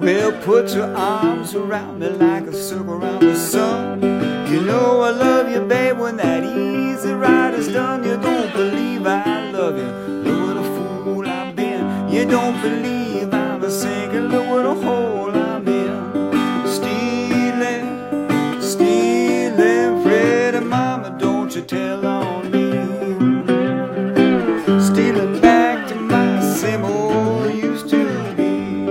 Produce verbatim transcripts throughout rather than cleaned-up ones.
Well, put your arms around me like a circle around the sun. You know I love you, babe, when that easy ride is done. You don't believe I love you, look what a fool I've been. You don't believe I'm a sinking, look what a hole I'm in. Stealing, stealing, pretty mama, don't you tell on me. Stealing back to my same old used to be.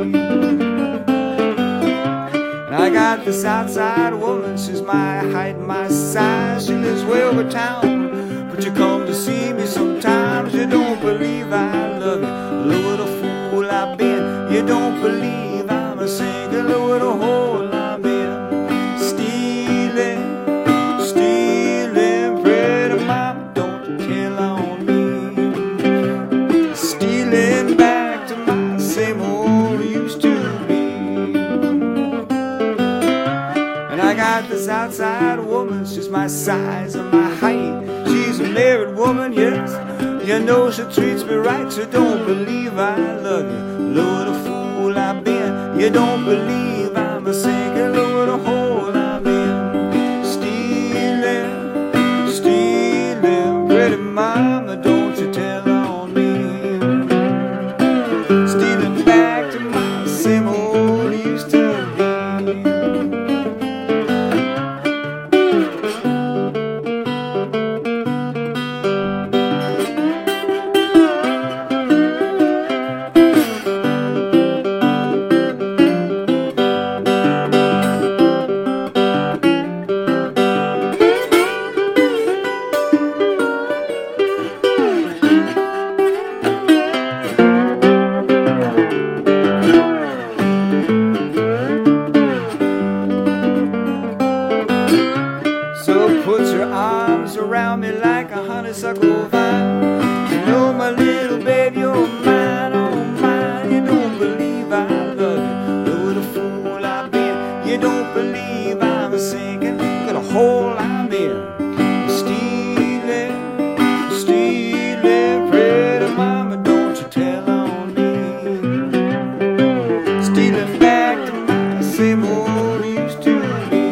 And I got this outside woman, she's my height, my size. She lives way over town, but you come to see me sometimes. You don't believe I love you, look what a fool I've been. You don't believe I'm a single, look what a hole I'm in. Stealing, stealing, pretty mama, don't you tell on me. Stealing back to my same old used to be. And I got this outside woman, she's my size and my height. She's a married woman, yes, you know she treats me right. You don't believe I love you, look what a fool I've been. You don't believe I'm a single, look what a hole I'm in. Stealing, stealing, pretty mama, don't you tell on me. Stealing back to my same old used to be. So put your arms around me like a honeysuckle vine. You know my little babe, you're mine, oh mine. You don't believe I love you, look what a fool I've been. You don't believe I'm sinking, look at a hole I'm in. Stealing, stealing, pretty mama, don't you tell on me. Stealing back to my same old used to be.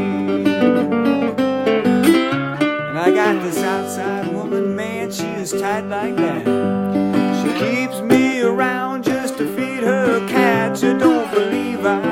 I got this outside woman, man, she is tight like that. She keeps me around just to feed her cat. You don't believe I